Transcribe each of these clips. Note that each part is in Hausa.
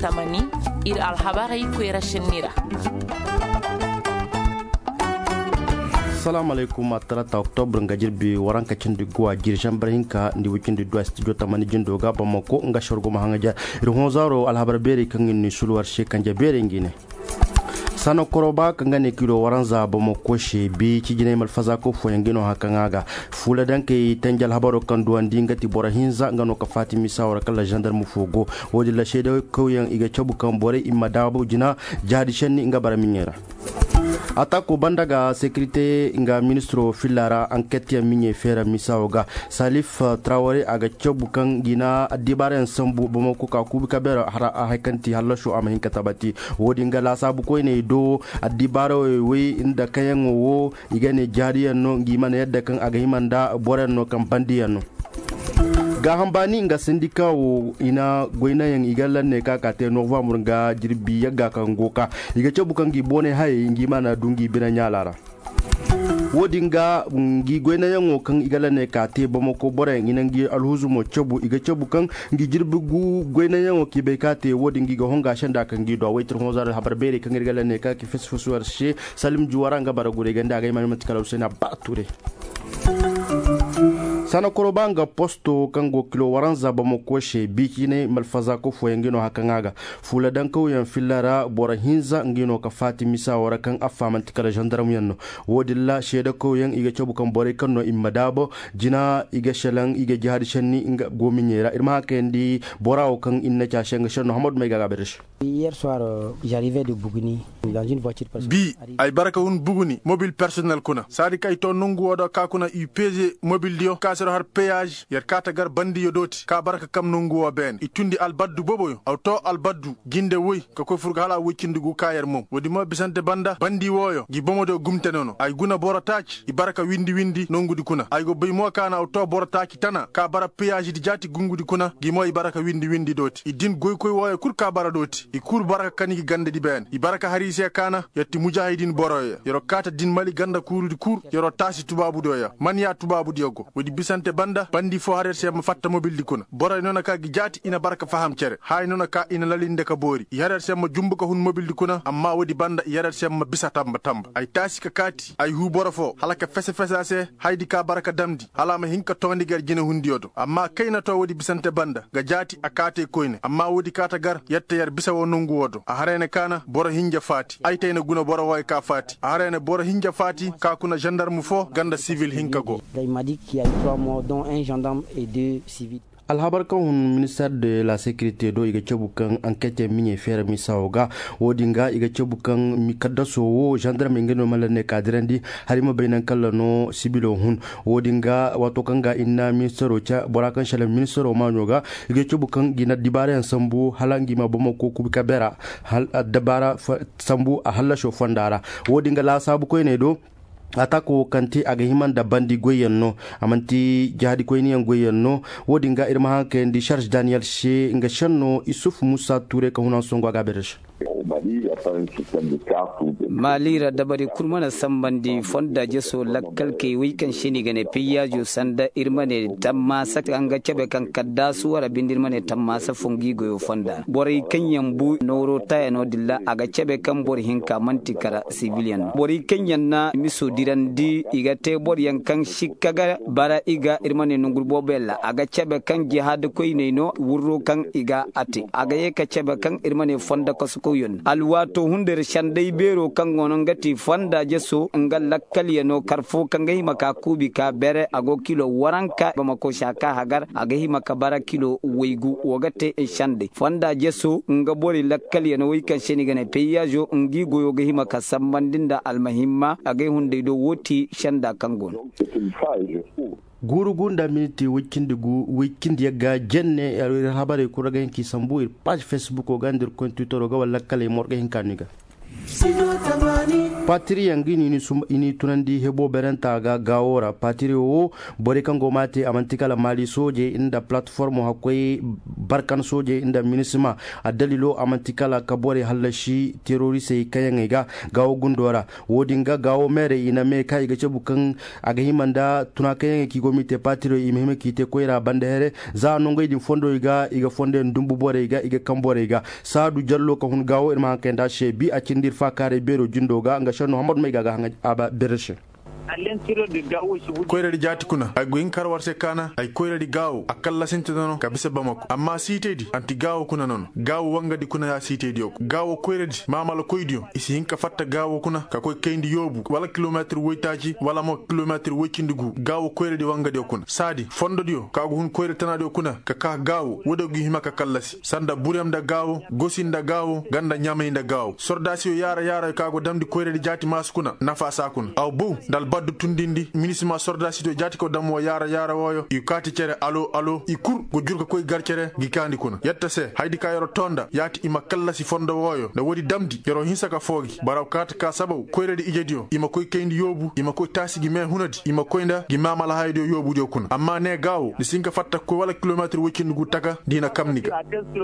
tamani ir alhabari kwera shenira. Assalamu alaikum atalata Oktober nga jirbi waranka cindi gwa jirjan brahinka ndi wikindi do studio tamani jindo ga bamako nga shorgo mahanga irhonzaro alhabar beri kangin ni sulwar shekanja beri ngine sano koroba kangane kilo waranza bamako she bi cijine malfaza ko foyangino hakangaga fula danke tanjal habaro kandu andingati borahinza ngano ka fatimi sawra kala gendarme fogo wodi la shede ko yang iga chabu kan bore imma dabu jina jadi shenni nga baraminyera atako bandaga sécurité nga ministro filara enquête ya minye fera misaoga Salif Traoré aga chobukan gina dibaren sambu bomoko ka kubika bera hara haikanti halasho amahin katabati wodi nga la sabu ko ne do adibaro we inda kayan wo igane jariya no ngimana yadda kan aga himanda boren no kan bandiya no ga hambani nga sindika wo ina goina yang igalan ne ka te novembre nga jirbi yaga kan goka iga chobukan gi bone hay ngi mana dungi bina nyalara wodinga ngi goina yang kan igalan ne ka te bomoko bore ina ngi alhuzu mo chobu iga chobukan ngi jirbi gu goina yang ki be ka te wodingi ga honga shanda kan gi do waitir hozar habarbere kan igalan ne ka ki fesfusuwar she Salim Juwara nga baragure ganda ga imam matkala usena bature sana korobanga posto kango kilo waranza bamako she bikine malfaza ko foyangino hakangaga fula danko yan filara bora hinza ngino ka fatimi sawara kan afamanti kala gendarme yanno wodilla sheda ko yan iga chobu kan bore kanno immadabo jina iga shalang iga jihad shanni inga gominyera irma kendi borao kan inna cha shenga shanno hamad may gaga berish. Hier soir j'arrivais de Bougouni dans une voiture personnelle. Bi ay baraka un Bougouni mobile personnel kuna sadi kay to nungu wodo ka kuna UPG mobile dio kasero har péage yer kata gar bandi yodoti ka baraka kam nungu wo ben itundi albaddu boboyo auto albaddu ginde woy ko furga hala wucindugu kayer mom wodi mo bisante banda bandi woyo gi bomodo gumte nono ay guna borotaki i baraka windi nongudi kuna ay go bey mo kana auto borotaki tana ka bara péage di jati gungudi kuna gi mo i baraka windi doti i din goy koy woyo kur ka bara doti i kur baraka kanigi gande di ben i baraka harise kana yetti mujahidin boroyo yoro kata din mali ganda kurudi kur yoro tasi tubabu doya man ya tubabu diogo wodi bisante bandi fo harer se ma fatta mobile di kuna boray nona ka gi jati ina baraka faham cere hay nona ka ina lalinde ka bori yarer se ma jumbu ka hun mobile di kuna amma wodi banda yarer se ma bisa tamba ay tasi ka kati ay hu boro fo halaka fese ase haydi ka baraka damdi halama hinka tondi gar jina hundi yodo amma kayna to wodi bisante banda ga jati akate koyne amma wodi kata gar yetta yar bisa wonungu wodo a harene kana boro hinja fati ay tayna guna boro way ka fati a harene boro hinja fati ka kuna gendarme fo ganda civil hinka go. Il m'a dit qu'il y a 3 morts dont un gendarme et 2 civils. alhabar kan ministère de la sécurité do iga cebukan enquête minye fere misawga wodinga iga cebukan mi kaddaso wo gendarme ngeno malane kadrendi harima bainan kallano sibilo hun wodinga wato kanga inna ministero cha borakan shala ministero manyoga iga cebukan gina dibare sambu halangi mabomo ko kubika bera hal dabara sambu a halasho fondara wodinga la sabu ko ne do atako kanti aga himan da bandi goyenno amanti jihadi koyniyan goyenno wodinga irma hanke ndi charge Daniel she nga shanno Isuf Musa Touré ka hunan songo aga beresh malira dabari kurmana sambandi fonda jeso lakkal ke wikan shini gane piyajo sanda irmane tamma sakanga cebe kan kaddasu wara bindirmane tamma sa fongi goyo fonda bori kenyan bu noro tayano dilla aga cebe kan bori hinka mantikara civilian bori kenyan na miso dirandi igate bori yankan shikaga bara iga irmane nungurbo bella aga cebe kan jihad koyne no wurro kan iga ati aga yeka cebe kan irmane fonda kosukoyon alwato hunde shandai bero kan gonon gati fanda jeso ngal lakkali no karfo kan gahi maka kubi ka bere ago kilo waranka bamako shaka hagar agahi maka bara kilo weigu wogate shande fanda jeso ngabori lakkali no wikan sheni gane peyajo ngi goyo gahi maka sambandinda almahimma agahi hunde do woti shanda kangon guru gunda miniti wikindi yaga jenne habare ko raga ki sambu page Facebook o gandir ko Twitter o ga wala kale morga hinkaniga patiri yangi ini tunandi hebo berenta ga gawora patiri o bore kango mate amantikala mali soje inda platform hakoi barkan soje inda minisma adalilo amantikala kabore halashi terroriste kayanga gawo gundora wodinga gawo mere ina me kai ga cebukan aga himanda tuna kayanga ki gomite patiri imheme ki te koira bandere za no ngoy din fondo iga fonde ndumbu bore iga kambore iga sadu jallo ko hun gawo irma kenda shebi a cindir fakare bero jundoga nga shano Muhammad mai gaga hanga aba bereshe koyre di jati kuna ay goyin karwar se kana ay koyre di gawo akalla sente nono kabisa bamako amma sitedi anti gawo kuna nono gawo wanga di kuna ya sitedi yok gawo koyre di mamala koydio isi hinka fatta gawo kuna ka koy kayndi yobu wala kilometer woytaji wala mo kilometer wocindigu gawo koyre di wanga di kuna sadi fondo dio ka go hun koyre tanadi kuna ka gawo wodogi himaka kallasi sanda burem da gawo gosinda gawo ganda nyamayinda gawo sordasi yara ka go damdi koyre di jati maskuna nafa sakuna aw bu dal baddu tundindi ministre sorda sito jati ko damo yara woyo i kati cere alo i kur go jurka koy garcere gikandi kuna yetta se haydi ka yoro tonda yati ima kallasi fondo woyo da wodi damdi yoro hinsaka fogi baraw kata ka sabaw koyredi ijedio ima koy kayndi yobu ima koy tasigi me hunadi ima koynda gi mamala haydo yobu dio kuna amma ne gawo ni sinka fatta ko wala kilometer wocindugu taka dina kamnika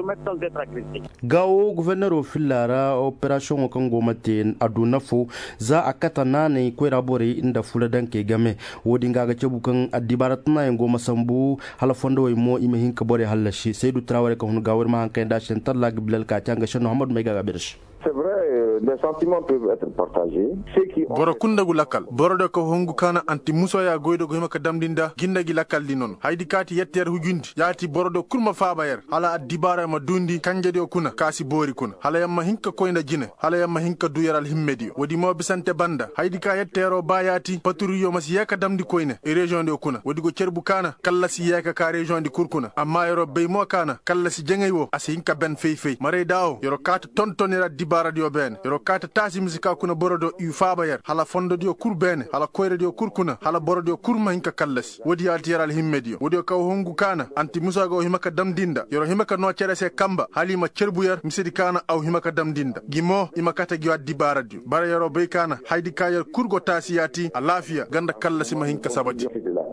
gawo gouverneur fillara operation ko ngomate aduna fu za akata nane koyra bore inda fuladan ke game wodi ngaga cebukan adibaratna en goma sambu hala fondo way mo ime hinka bore halashi Seydou Traoré ko hun gawir ma hanka nda sen talla bilal ka tanga shano Muhammad mai gaga bersh. C'est vrai, les sentiments peuvent être partagés. Boro kundagu lakal boro ko hongu kana anti muso ya goydo go himaka damdinda gindagi lakal di non haydi kati yetter hujundi yati boro do kurma fabayer hala adibara ma dundi kanje do kuna kasi bori kuna hala yamma hinka koynda jine hala yamma hinka duyaral himmedi wodi mo bisante banda haydi ka yettero bayati paturiyo masi yaka damdi koyne e region de kuna wodi go cerbu kana kala si yaka ka region di kurkuna amma yoro bey mo kana kala si jengaywo asi hinka ben fey mare dawo yoro kata tontonira dibara dio ben yoro kata tasi musika kuna borodo yu fabayer hala fondo dio kurbene hala koyre dio kurkuna hala borodo kurma hinka kallasi wodi altiral himmedio wodi ka hongu kana anti musa go himaka damdinda yoro himaka no cere se kamba halima cerbuyer misidi kana aw himaka damdinda gimo imakata gi waddi baradio bara yoro bey kana haydi kayer kurgo tasiyati alafiya ganda kallasi ma hinka sabati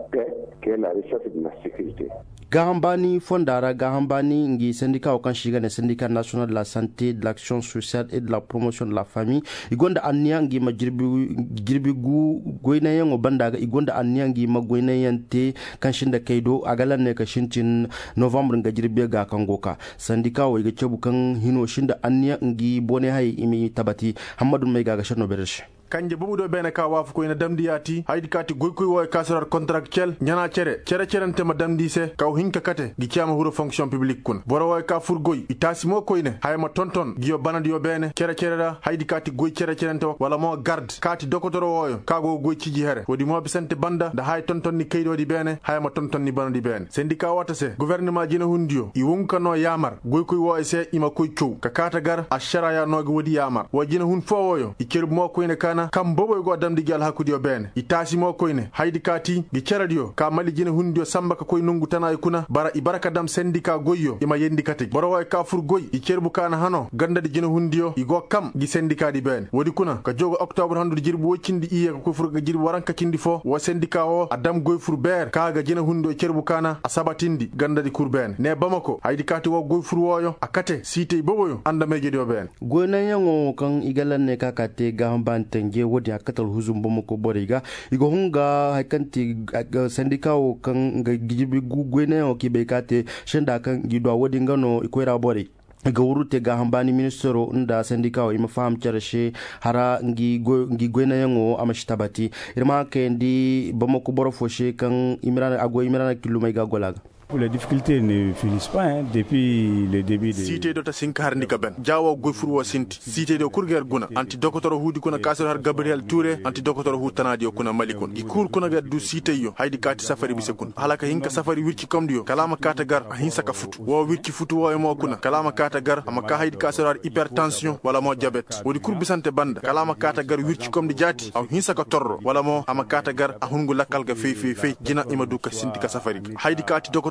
Gahambani fondara Gahambani ngi syndicat okan shiga ne syndicat national de la santé, de l'action sociale et de la promotion de la famille igonda anniya ngi ma jirbi gu goyna yango bandaga igonda anniya ngi ma goyna yante kanshinda kaido agalan ne kashincin November nga jirbi ga kangoka syndicat o iga cebu kan hino shinda anniya ngi bone hay imi tabati Hamadu mai ga shano beresh kanje bubudo bene ka wafu ko ina damdi yati haydi kati goykoy woy kasrar contractuel nyana cerente ma damdi se kaw hinka kate gi ciama huro fonction publique kun boro woy ka furgoy itasi mo koyne hayma tonton giyo banadi yo bene cereda haydi kati goy cerente wala mo garde kati dokotoro woyo kago goy ciji here wodi mo bisante banda da hay tonton ni kaydo di bene hayma tonton ni banadi bene syndicat wata se gouvernement jina hundiyo i wonkano yamar goykoy woy se ima koy ciow ka kata gar ashara ya nogo wodi yamar wajina hun fo woyo i cerb mo koyne kana kam boboy go damdi gal hakudi yo bene itasi mo koyne haydi kati gi ceradiyo ka mali jina hundiyo samba ka koy nungu tana kuna bara ibaraka dam sendika goyyo ima yendi kati boro way ka fur goy i cerbu kana hano ganda di jina hundiyo igo kam gi sendika di bene wodi kuna ka jogo octobre handu jirbu wocindi iye ko fur ga jirbu waranka kindi fo wo sendika o adam goy fur ber ka ga jina hundiyo cerbu kana asabatindi ganda di kurben ne bamako haydi kati wo goy fur woyo akate site boboyo anda meje do ben goyna yango kan igalan ne kakate gambante nge wodi akatal huzum bamako boriga igo hunga hakanti sendika o kan ga gijibi gugwene o kibe kate shenda kan gidwa wodi ngano ikwera bori ga wurute ga hambani ministero nda sendika o ima faham charshe hara ngi gwena yango amashtabati irma kendi bamako borofoshe kan imrana kilomay ga golaga. Les difficultés ne finissent pas depuis le début de cité do ta sinkar ni gaben jawo goy furwo sinti cité do kurger guna anti dokotoro hudi kuna kasar har Gabriel Touré anti dokotoro hutanadi kuna malikun ikur kuna ga du cité yo haydi kati safari bi sekun halaka hinka safari wirki komdiyo kalama kata gar hinsa ka futu wo wirki futu wo mo kuna kalama kata gar amaka haydi kasar har hypertension wala mo diabete wodi kur bisante banda kalama kata gar wirki komdi jati aw hinsa ka torro wala mo amakata gar ahungu lakal ga fey jina ima du ka sinti ka safari haydi kati dokotoro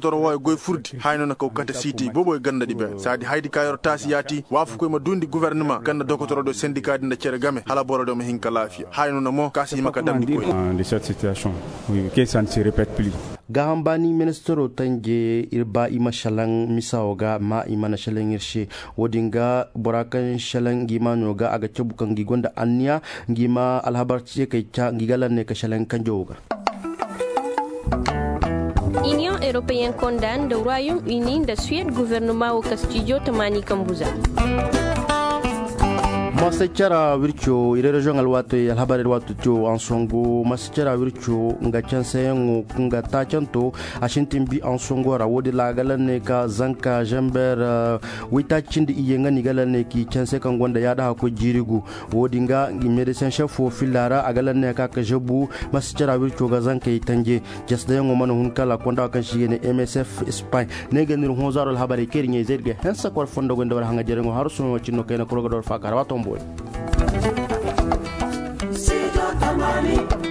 doctor wa goy furdi hayno na ko kata city bobo e ganda dibe sadi haydi kayor tasi yati wafu ko ma dundi gouvernement ganda doctor do syndicat dinda cere game hala boro do me hinka lafiya hayno na mo kasi maka damdi ko de cette situation oui que ça ne se répète plus gahambani ministero tanje irba ima shalang misawoga ma imana shalang irshe wodinga borakan shalang gimano ga aga cebukan gigonda anya ngima alhabar ce kai ta gigalan ne ka shalang kanjoga. Union européenne condamne le Royaume-Uni de Suède gouvernement au Castillo Tamani Kambuza. Masachara wircho ire region alwato alhabari alwato to ansongo masachara wircho nga chansengo nga tachanto ashintimbi ansongo ra wodi la galane ka zanka jamber wita chindi iyenga ni galane ki chanse kan gonda yada ko jirigu wodi nga medecin chef fo filara agalane ka ka jebu masachara wircho ga zanka itanje jasda ngo mano hun kala konda kan shigene MSF Spain ne ganir honzaro alhabari kerinye zerge hensa ko fondo gonda war hanga jerengo haruso chino kayna krogodor fakara watombo.